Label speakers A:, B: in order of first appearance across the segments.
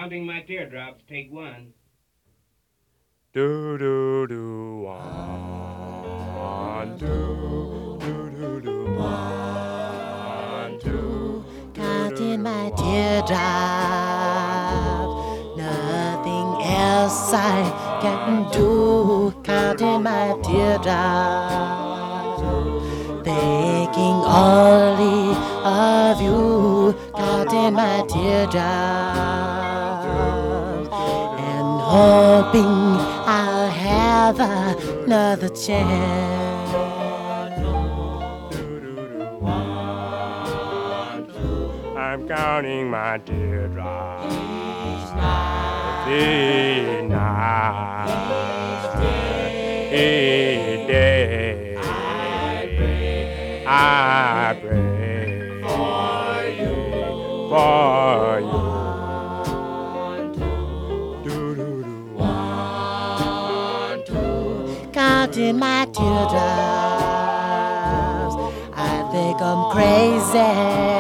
A: Counting my teardrops, take one.
B: Do do do one, two, do do do one, two,
C: Counting my teardrops, nothing else I can do. Counting my teardrops, thinking only of you. Counting my teardrops, and hoping I'll have another chance.
B: I'm counting my teardrops each night, each day. I pray for you.
C: Counting my teardrops, I think I'm crazy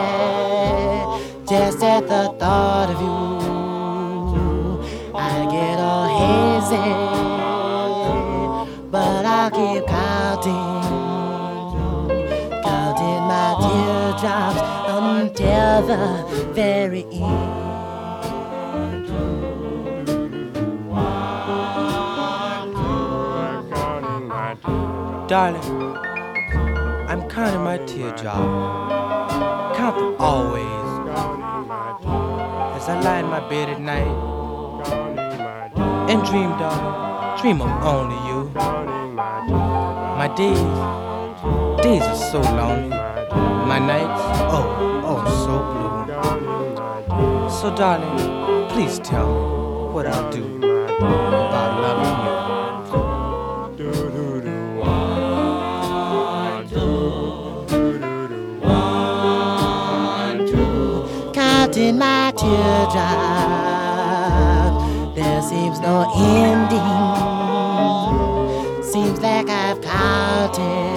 C: just at the thought of you. I get all hazy, but I'll keep counting my teardrops until the very end.
D: Darling, I'm counting my teardrop. Count them always. As I lie in my bed at night and dream, darling, dream of only you. My days are so lonely. My nights, oh, so blue. So darling, please tell me what I'll do about loving you.
C: Counting my teardrops, there seems no ending. Seems like I've counted